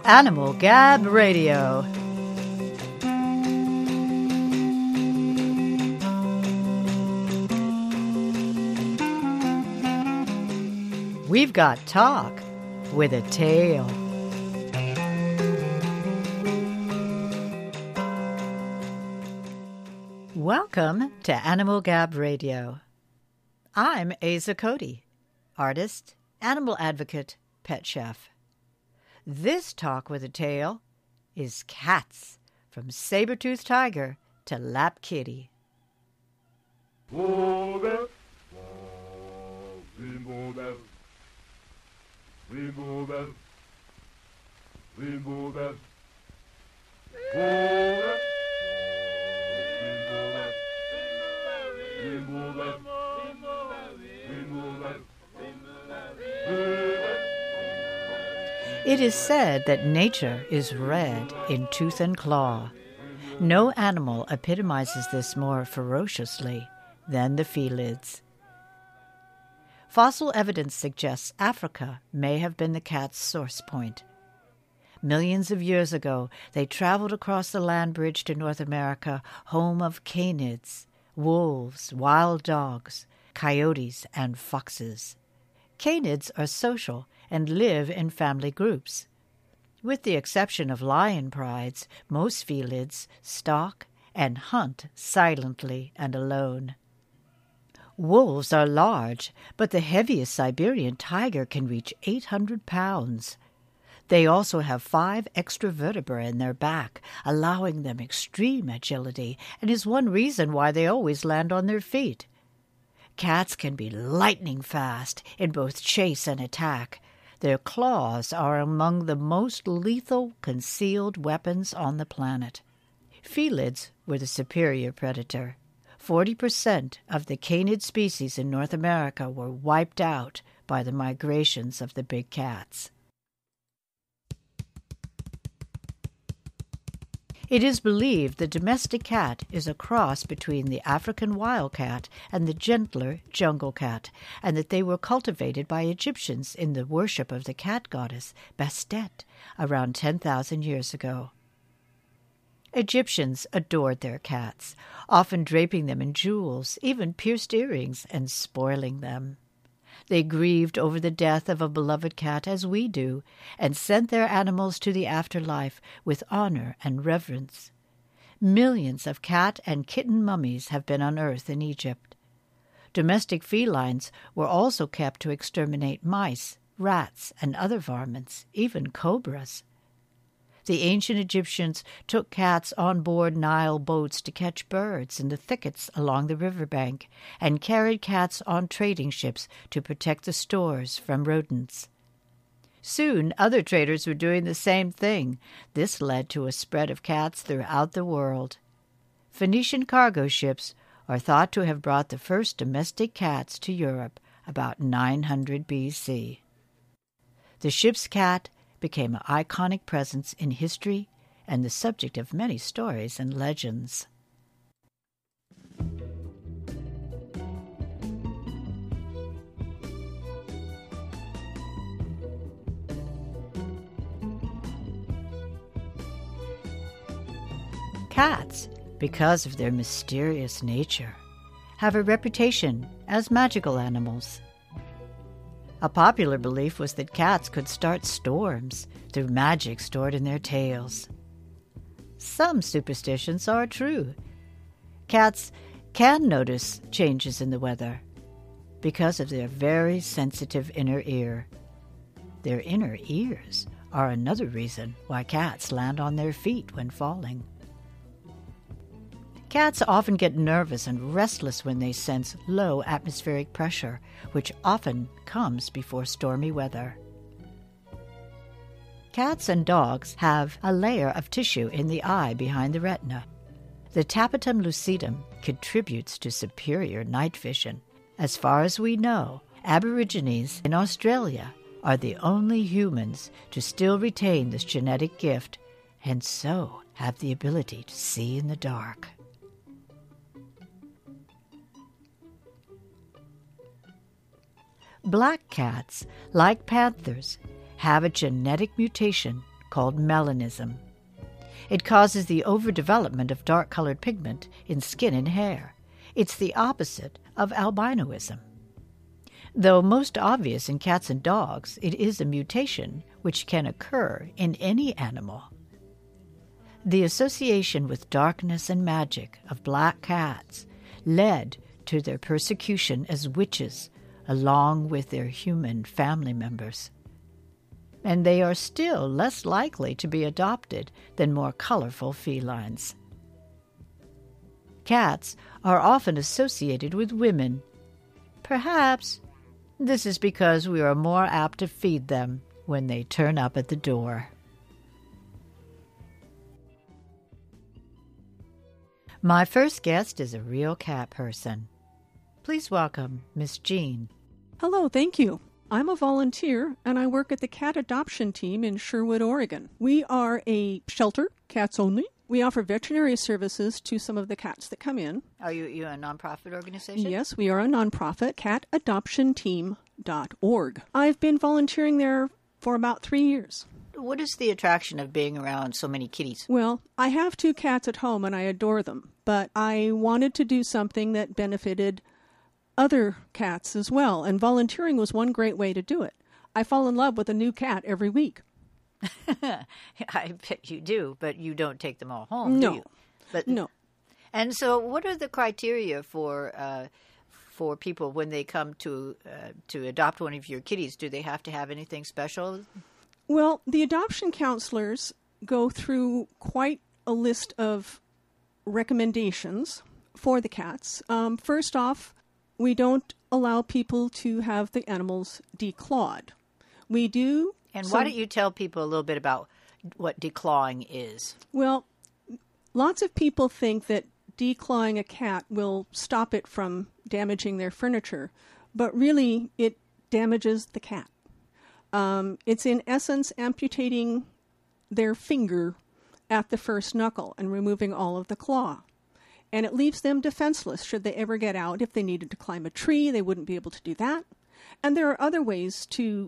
Animal Gab Radio. We've got talk with a tail. Welcome to Animal Gab Radio. I'm Asa Cody, artist, animal advocate, pet chef. This talk with a tail is cats, from saber-toothed tiger to lap kitty. Rainbow Bell, Rainbow Bell, Rainbow Bell, Rainbow Bell, Rainbow Bell. It is said that nature is red in tooth and claw. No animal epitomizes this more ferociously than the felids. Fossil evidence suggests Africa may have been the cat's source point. Millions of years ago, they traveled across the land bridge to North America, home of canids, wolves, wild dogs, coyotes, and foxes. Canids are social and live in family groups. With the exception of lion prides, most felids stalk and hunt silently and alone. Wolves are large, but the heaviest Siberian tiger can reach 800 pounds. They also have 5 extra vertebrae in their back, allowing them extreme agility, and is one reason why they always land on their feet. Cats can be lightning fast in both chase and attack. Their claws are among the most lethal concealed weapons on the planet. Felids were the superior predator. 40% of the canid species in North America were wiped out by the migrations of the big cats. It is believed the domestic cat is a cross between the African wildcat and the gentler jungle cat, and that they were cultivated by Egyptians in the worship of the cat goddess Bastet around 10,000 years ago. Egyptians adored their cats, often draping them in jewels, even pierced earrings, and spoiling them. They grieved over the death of a beloved cat as we do, and sent their animals to the afterlife with honor and reverence. Millions of cat and kitten mummies have been unearthed in Egypt. Domestic felines were also kept to exterminate mice, rats, and other varmints, even cobras. The ancient Egyptians took cats on board Nile boats to catch birds in the thickets along the riverbank, and carried cats on trading ships to protect the stores from rodents. Soon, other traders were doing the same thing. This led to a spread of cats throughout the world. Phoenician cargo ships are thought to have brought the first domestic cats to Europe about 900 B.C. The ship's cat became an iconic presence in history and the subject of many stories and legends. Cats, because of their mysterious nature, have a reputation as magical animals. A popular belief was that cats could start storms through magic stored in their tails. Some superstitions are true. Cats can notice changes in the weather because of their very sensitive inner ear. Their inner ears are another reason why cats land on their feet when falling. Cats often get nervous and restless when they sense low atmospheric pressure, which often comes before stormy weather. Cats and dogs have a layer of tissue in the eye behind the retina. The tapetum lucidum contributes to superior night vision. As far as we know, Aborigines in Australia are the only humans to still retain this genetic gift, and so have the ability to see in the dark. Black cats, like panthers, have a genetic mutation called melanism. It causes the overdevelopment of dark-colored pigment in skin and hair. It's the opposite of albinoism. Though most obvious in cats and dogs, it is a mutation which can occur in any animal. The association with darkness and magic of black cats led to their persecution as witches, along with their human family members. And they are still less likely to be adopted than more colorful felines. Cats are often associated with women. Perhaps this is because we are more apt to feed them when they turn up at the door. My first guest is a real cat person. Please welcome Miss Jean. Hello, thank you. I'm a volunteer, and I work at the cat adoption team in Sherwood, Oregon. We are a shelter, cats only. We offer veterinary services to some of the cats that come in. Are you a nonprofit organization? Yes, we are a nonprofit, catadoptionteam.org. I've been volunteering there for about 3 years. What is the attraction of being around so many kitties? Well, I have 2 cats at home, and I adore them, but I wanted to do something that benefited other cats as well, and volunteering was one great way to do it. I fall in love with a new cat every week. I bet you do, but you don't take them all home, No. do you? But, No. And so what are the criteria for people when they come to adopt one of your kitties? Do they have to have anything special? Well, the adoption counselors go through quite a list of recommendations for the cats. First off, we don't allow people to have the animals declawed. We do. And why don't you tell people a little bit about what declawing is? Well, lots of people think that declawing a cat will stop it from damaging their furniture, but really it damages the cat. It's in essence amputating their finger at the first knuckle and removing all of the claw. And it leaves them defenseless should they ever get out. If they needed to climb a tree, they wouldn't be able to do that. And there are other ways to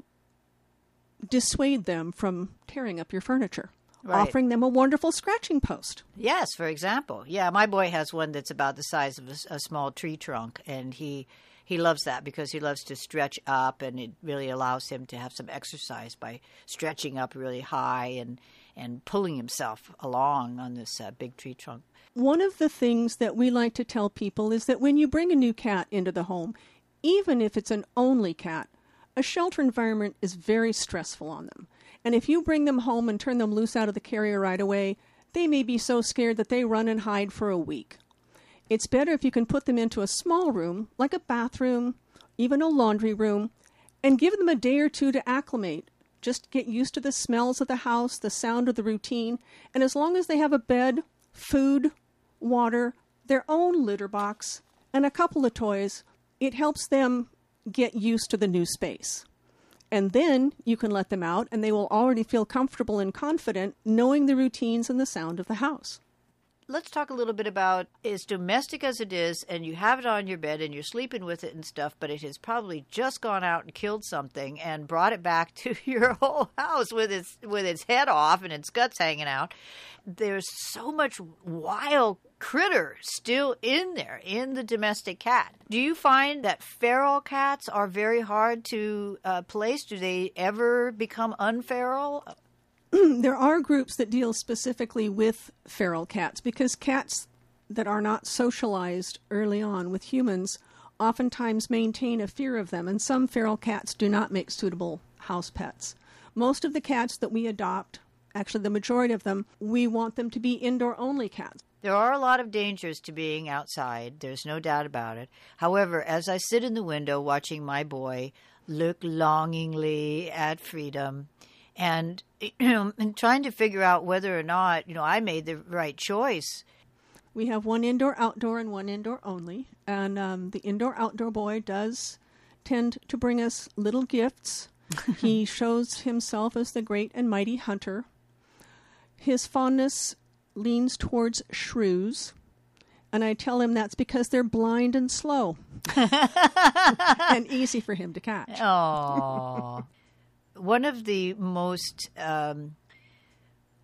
dissuade them from tearing up your furniture, offering them a wonderful scratching post. Yes, for example. Yeah, my boy has one that's about the size of a small tree trunk, and he loves that because he loves to stretch up, and it really allows him to have some exercise by stretching up really high and pulling himself along on this big tree trunk. One of the things that we like to tell people is that when you bring a new cat into the home, even if it's an only cat, a shelter environment is very stressful on them. And if you bring them home and turn them loose out of the carrier right away, they may be so scared that they run and hide for a week. It's better if you can put them into a small room, like a bathroom, even a laundry room, and give them a day or two to acclimate. Just get used to the smells of the house, the sound of the routine, and as long as they have a bed, food, water, their own litter box, and a couple of toys, it helps them get used to the new space. And then you can let them out, and they will already feel comfortable and confident knowing the routines and the sound of the house. Let's talk a little bit about, as domestic as it is, and you have it on your bed and you're sleeping with it and stuff, but it has probably just gone out and killed something and brought it back to your whole house with its head off and its guts hanging out. There's so much wild critter still in there, in the domestic cat. Do you find that feral cats are very hard to place? Do they ever become unferal? There are groups that deal specifically with feral cats because cats that are not socialized early on with humans oftentimes maintain a fear of them, and some feral cats do not make suitable house pets. Most of the cats that we adopt, actually the majority of them, we want them to be indoor-only cats. There are a lot of dangers to being outside. There's no doubt about it. However, as I sit in the window watching my boy look longingly at freedom, and trying to figure out whether or not, I made the right choice. We have one indoor-outdoor and one indoor-only. And the indoor-outdoor boy does tend to bring us little gifts. He shows himself as the great and mighty hunter. His fondness leans towards shrews. And I tell him that's because they're blind and slow. And easy for him to catch. Aww. One of the most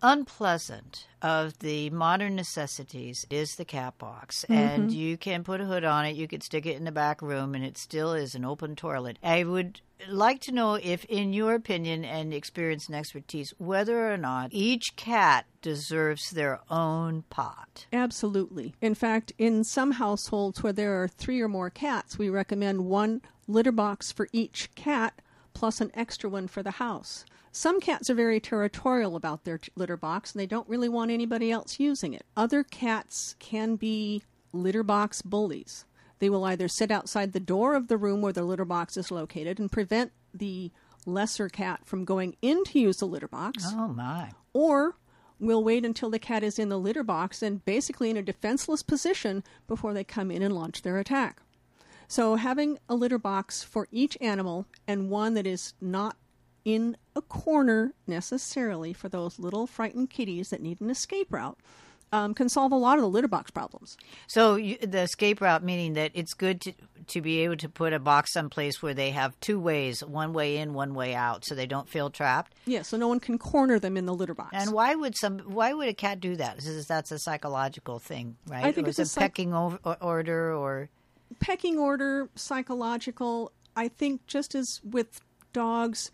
unpleasant of the modern necessities is the cat box. And you can put a hood on it. You could stick it in the back room, and it still is an open toilet. I would like to know if, in your opinion and experience and expertise, whether or not each cat deserves their own pot. Absolutely. In fact, in some households where there are 3 or more cats, we recommend 1 litter box for each cat plus an extra one for the house. Some cats are very territorial about their litter box, and they don't really want anybody else using it. Other cats can be litter box bullies. They will either sit outside the door of the room where the litter box is located and prevent the lesser cat from going in to use the litter box. Oh, my. Or will wait until the cat is in the litter box and basically in a defenseless position before they come in and launch their attack. So having a litter box for each animal, and one that is not in a corner necessarily for those little frightened kitties that need an escape route, can solve a lot of the litter box problems. So the escape route, meaning that it's good to be able to put a box someplace where they have 2 ways, one way in, one way out, so they don't feel trapped? Yeah, so no one can corner them in the litter box. And why would a cat do that? That's a psychological thing, right? I think it's a pecking order or... Pecking order, psychological. I think just as with dogs,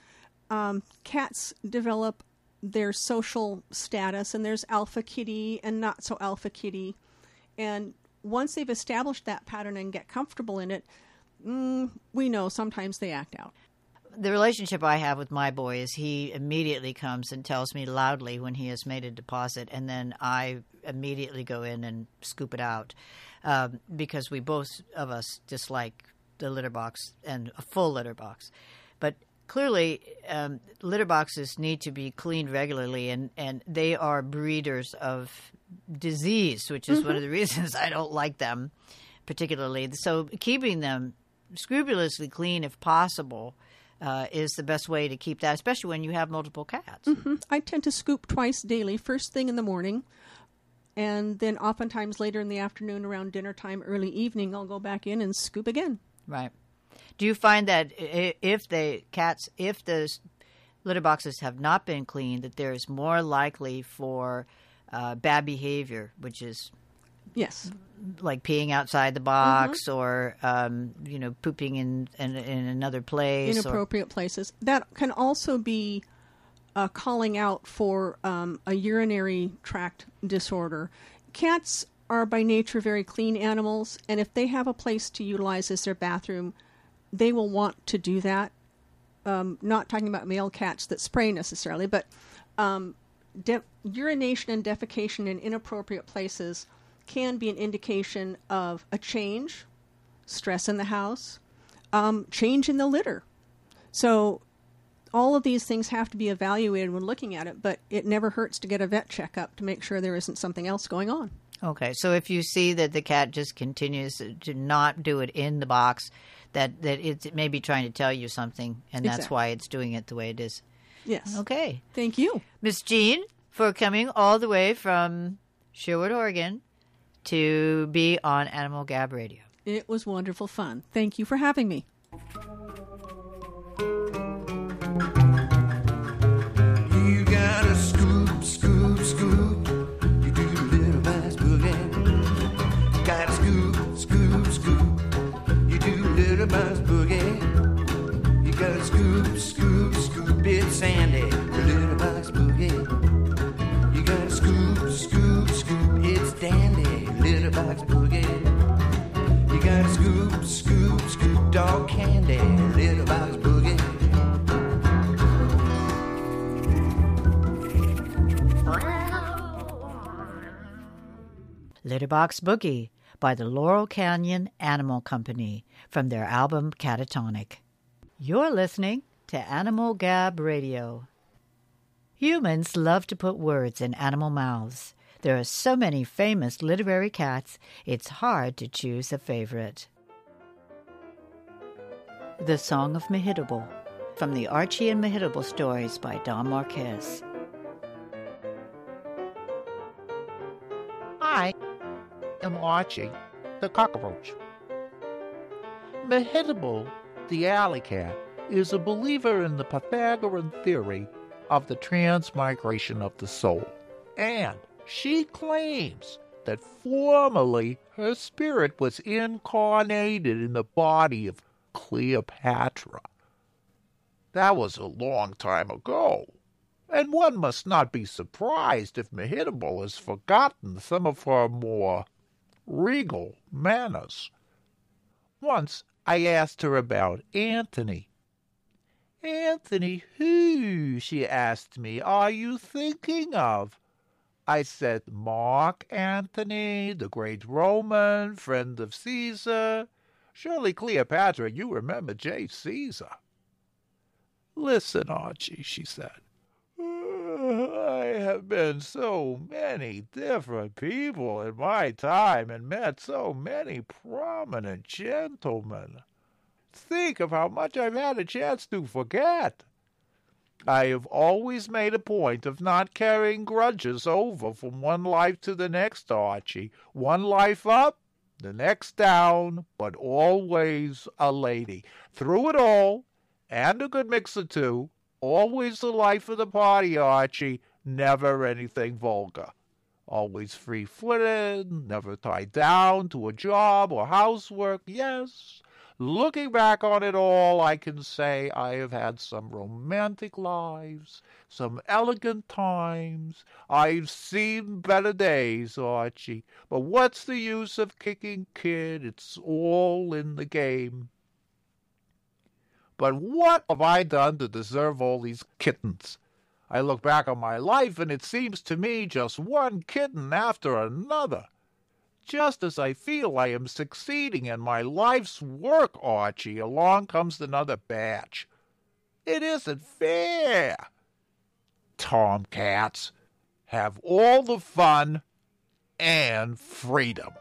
cats develop their social status, and there's alpha kitty and not so alpha kitty. And once they've established that pattern and get comfortable in it, we know sometimes they act out. The relationship I have with my boy is he immediately comes and tells me loudly when he has made a deposit, and then I immediately go in and scoop it out because we both of us dislike the litter box and a full litter box. But clearly, litter boxes need to be cleaned regularly, and they are breeders of disease, which is one of the reasons I don't like them particularly. So keeping them scrupulously clean, if possible, is the best way to keep that, especially when you have multiple cats. I tend to scoop twice daily, first thing in the morning, and then oftentimes later in the afternoon around dinner time, early evening, I'll go back in and scoop again. Right. Do you find that if the litter boxes have not been cleaned, that there is more likely for bad behavior, which is yes, like peeing outside the box or pooping in another place, inappropriate places? That can also be calling out for a urinary tract disorder. Cats are by nature very clean animals, and if they have a place to utilize as their bathroom, they will want to do that. Not talking about male cats that spray necessarily, but urination and defecation in inappropriate places can be an indication of a change, stress in the house, change in the litter. So all of these things have to be evaluated when looking at it, but it never hurts to get a vet checkup to make sure there isn't something else going on. Okay, so if you see that the cat just continues to not do it in the box, that it may be trying to tell you something, and that's why it's doing it the way it is. Yes. Okay. Thank you. Miss Jean, for coming all the way from Sherwood, Oregon, to be on Animal Gab Radio. It was wonderful fun. Thank you for having me. You gotta scoop, scoop, scoop. You do the little bass boogie. You gotta scoop, scoop, scoop. You do the little bass boogie. You gotta scoop, scoop, scoop. It's Sandy, the little bass boogie. You gotta scoop, scoop, scoop. It's Dandy, little bass boogie. You gotta scoop, scoop, scoop. Dog Candy, little bass boogie. Litterbox Boogie by the Laurel Canyon Animal Company from their album Catatonic. You're listening to Animal Gab Radio. Humans love to put words in animal mouths. There are so many famous literary cats, it's hard to choose a favorite. The Song of Mehitable from the Archie and Mehitable stories by Don Marquez. I am Archie, the cockroach. Mehitable, the alley cat, is a believer in the Pythagorean theory of the transmigration of the soul. And she claims that formerly her spirit was incarnated in the body of Cleopatra. That was a long time ago, and one must not be surprised if Mehitable has forgotten some of her more regal manners. Once I asked her about Antony. "Antony who," she asked me, "are you thinking of?" I said, "Mark Antony, the great Roman, friend of Caesar. Surely, Cleopatra, you remember J. Caesar." "Listen, Archie," she said. "I have been so many different people in my time and met so many prominent gentlemen. Think of how much I've had a chance to forget. I have always made a point of not carrying grudges over from one life to the next, Archie. One life up, the next down, but always a lady. Through it all, and a good mixer too, always the life of the party, Archie, never anything vulgar. Always free-footed, never tied down to a job or housework. Yes, looking back on it all, I can say I have had some romantic lives, some elegant times. I've seen better days, Archie. But what's the use of kicking kid? It's all in the game. But what have I done to deserve all these kittens? I look back on my life, and it seems to me just one kitten after another. Just as I feel I am succeeding in my life's work, Archie, along comes another batch. It isn't fair. Tomcats have all the fun and freedom.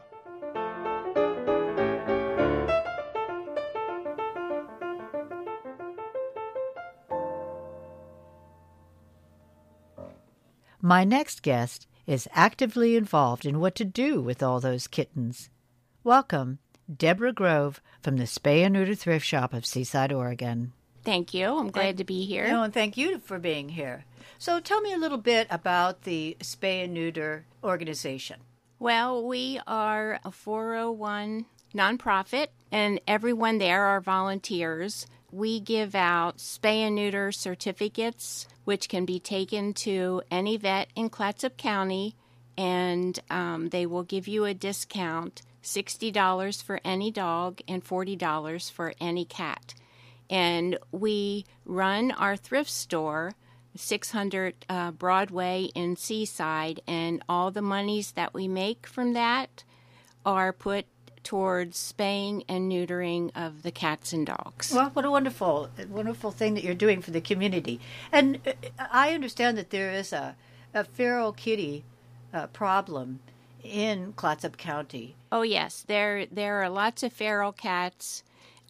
My next guest is actively involved in what to do with all those kittens. Welcome, Deborah Grove from the Spay and Neuter Thrift Shop of Seaside, Oregon. Thank you. I'm glad to be here. No, and thank you for being here. So tell me a little bit about the Spay and Neuter organization. Well, we are a 401 nonprofit, and everyone there are volunteers. We give out spay and neuter certificates, which can be taken to any vet in Clatsop County, and they will give you a discount, $60 for any dog and $40 for any cat. And we run our thrift store, 600 Broadway in Seaside, and all the monies that we make from that are put towards spaying and neutering of the cats and dogs. Well, what a wonderful thing that you're doing for the community. And I understand that there is a feral kitty problem in Clatsop County. Oh, yes. There are lots of feral cats.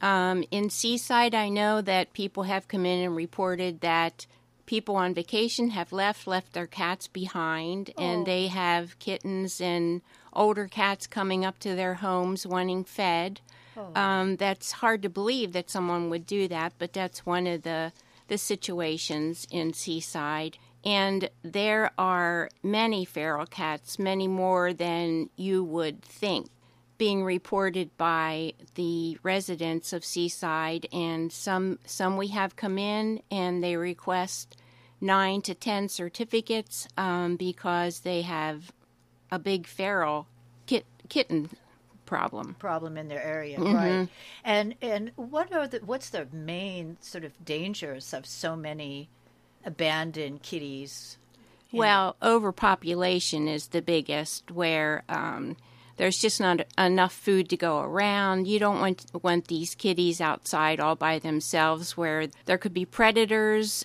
In Seaside, I know that people have come in and reported that people on vacation have left their cats behind, and they have kittens and older cats coming up to their homes wanting fed. That's hard to believe that someone would do that, but that's one of the situations in Seaside. And there are many feral cats, many more than you would think, being reported by the residents of Seaside, and some we have come in and they request 9 to 10 certificates because they have a big feral kitten problem in their area, mm-hmm. right? And what's the main sort of dangers of so many abandoned kitties? Well, overpopulation is the biggest, where there's just not enough food to go around. You don't want these kitties outside all by themselves, where there could be predators,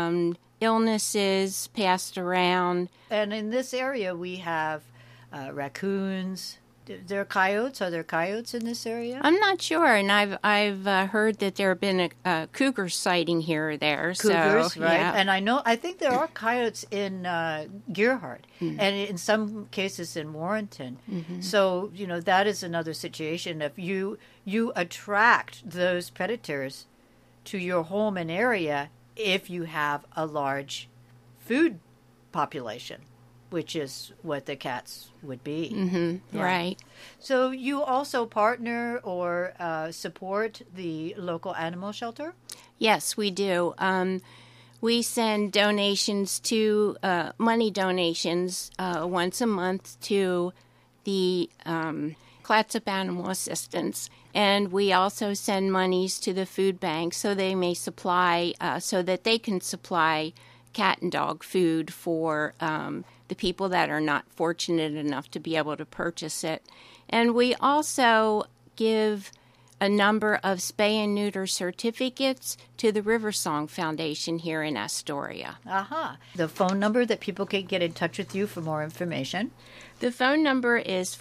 illnesses passed around. And in this area, we have raccoons. There are coyotes. Are there coyotes in this area? I'm not sure, and I've heard that there have been a cougar sighting here or there. Cougars, so, right? Yeah. And I think there are coyotes in Gerhardt, and in some cases in Warrenton. Mm-hmm. So that is another situation. If you attract those predators to your home and area, if you have a large food population. which is what the cats would be. Mm-hmm. Yeah. Right. So you also partner or support the local animal shelter? Yes, we do. We send donations to money donations once a month to the Clatsop Animal Assistance, and we also send monies to the food bank so they may supply, so that they can supply cat and dog food for the people that are not fortunate enough to be able to purchase it. And we also give a number of spay and neuter certificates to the Riversong Foundation here in Astoria. Aha. The phone number that people can get in touch with you for more information? The phone number is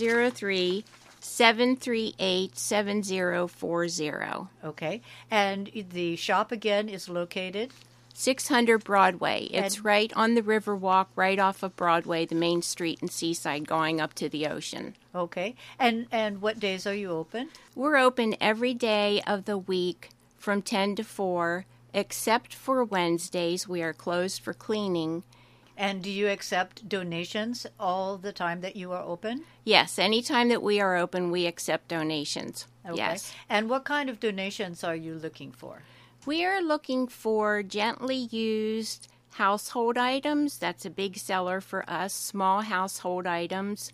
503-738-7040. Okay. And the shop again is located? 600 Broadway. It's And- right on the Riverwalk, right off of Broadway, the main street in Seaside going up to the ocean. Okay. And what days are you open? We're open every day of the week from 10 to 4, except for Wednesdays. We are closed for cleaning. And do you accept donations all the time that you are open? Yes, anytime that we are open, we accept donations. Okay. Yes. And what kind of donations are you looking for? We are looking for gently used household items. That's a big seller for us. Small household items.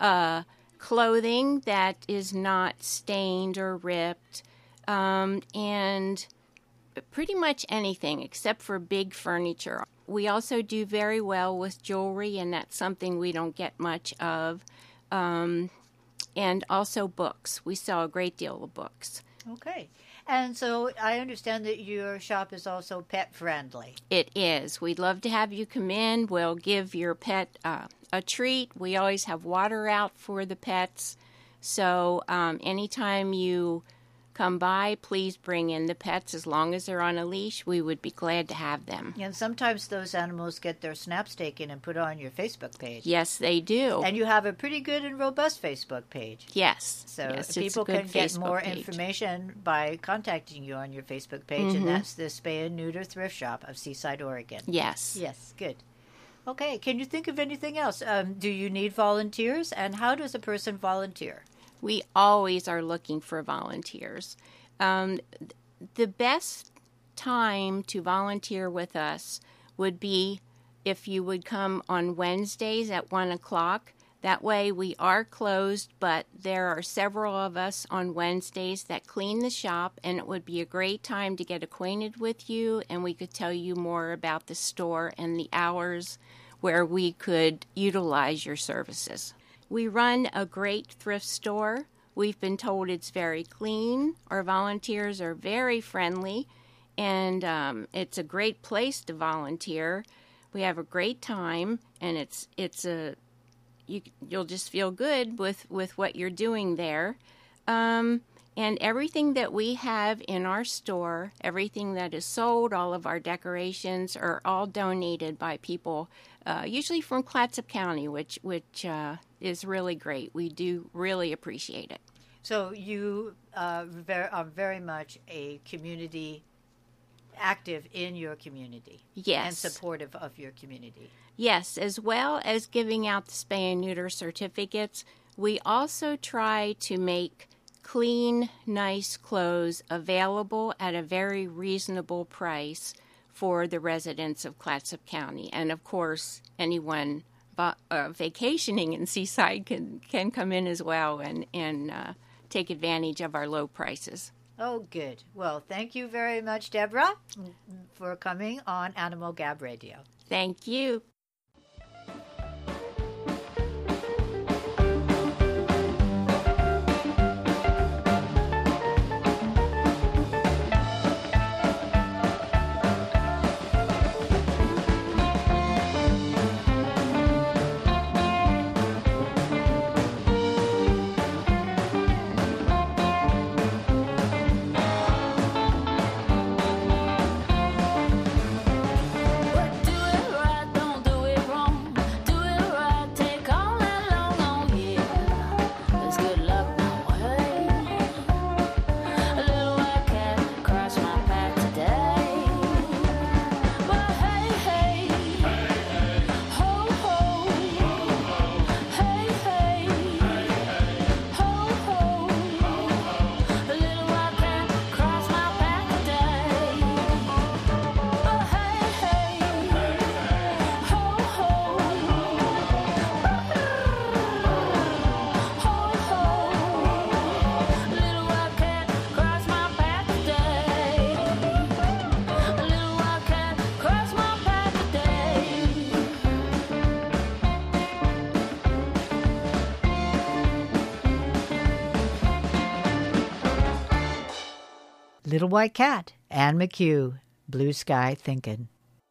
Clothing that is not stained or ripped. And pretty much anything except for big furniture. We also do very well with jewelry, and that's something we don't get much of. And also books. We sell a great deal of books. Okay. And so I understand that your shop is also pet friendly. It is. We'd love to have you come in. We'll give your pet a treat. We always have water out for the pets. So anytime you come by, please bring in the pets. As long as they're on a leash, we would be glad to have them. And sometimes those animals get their snaps taken and put on your Facebook page. Yes, they do. And you have a pretty good and robust Facebook page. Yes. So yes, it's a people good can get Facebook more page. information by contacting you on your Facebook page, and that's the Spay and Neuter Thrift Shop of Seaside, Oregon. Yes. Yes, good. Okay, can you think of anything else? Do you need volunteers, and how does a person volunteer? We always are looking for volunteers. The best time to volunteer with us would be if you would come on Wednesdays at 1 o'clock. That way we are closed, but there are several of us on Wednesdays that clean the shop, and it would be a great time to get acquainted with you, and we could tell you more about the store and the hours where we could utilize your services. We run a great thrift store. We've been told it's very clean. Our volunteers are very friendly, and it's a great place to volunteer. We have a great time, and you'll just feel good with what you're doing there. And everything that we have in our store, everything that is sold, all of our decorations are all donated by people, usually from Clatsop County, which is really great. We do really appreciate it. So you are very much a community, active in your community. Yes. And supportive of your community. Yes, as well as giving out the spay and neuter certificates, we also try to make clean, nice clothes available at a very reasonable price for the residents of Clatsop County. And of course, anyone vacationing in Seaside can come in as well and take advantage of our low prices. Oh, good. Well, thank you very much, Deborah, for coming on Animal Gab Radio. Thank you. Do it right, don't do Little White Cat, Anne McHugh, Blue Sky Thinkin'.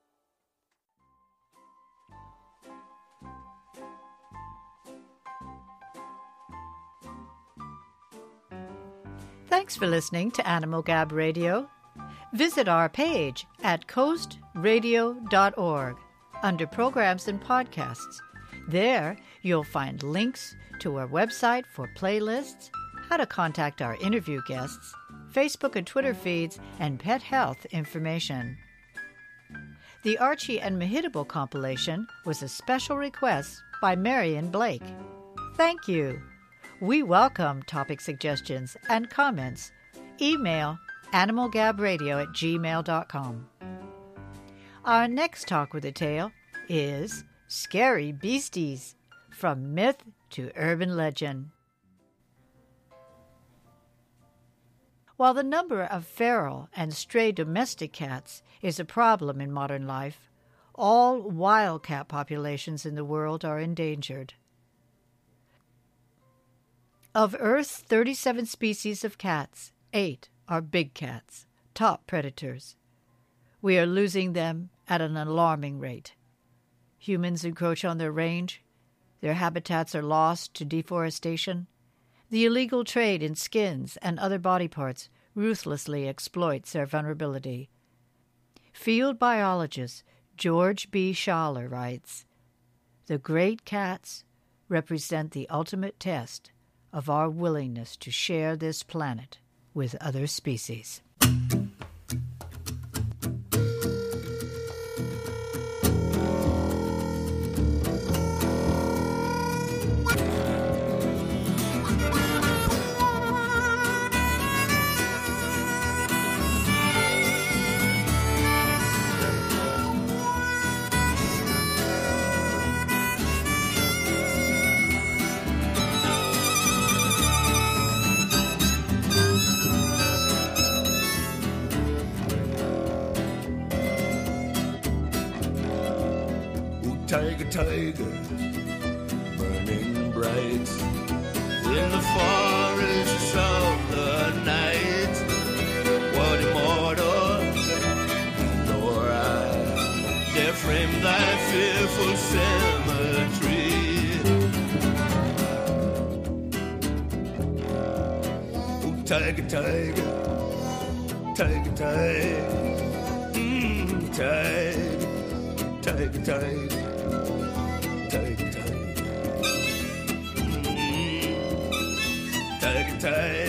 Thanks for listening to Animal Gab Radio. Visit our page at coastradio.org under Programs and Podcasts. There, you'll find links to our website for playlists, how to contact our interview guests, Facebook and Twitter feeds, and pet health information. The Archie and Mehitable compilation was a special request by Marion Blake. Thank you. We welcome topic suggestions and comments. Email animalgabradio@gmail.com. Our next Talk with a Tale is Scary Beasties, from Myth to Urban Legend. While the number of feral and stray domestic cats is a problem in modern life, all wild cat populations in the world are endangered. Of Earth's 37 species of cats, 8 are big cats, top predators. We are losing them at an alarming rate. Humans encroach on their range, their habitats are lost to deforestation, the illegal trade in skins and other body parts ruthlessly exploits their vulnerability. Field biologist George B. Schaller writes, "The great cats represent the ultimate test of our willingness to share this planet with other species." Tiger, tiger, burning bright in the forests of the night. What immortal nor I dare frame thy fearful symmetry. Oh, tiger, tiger, tiger, tiger, tiger, tiger, tiger. Tiger, tiger,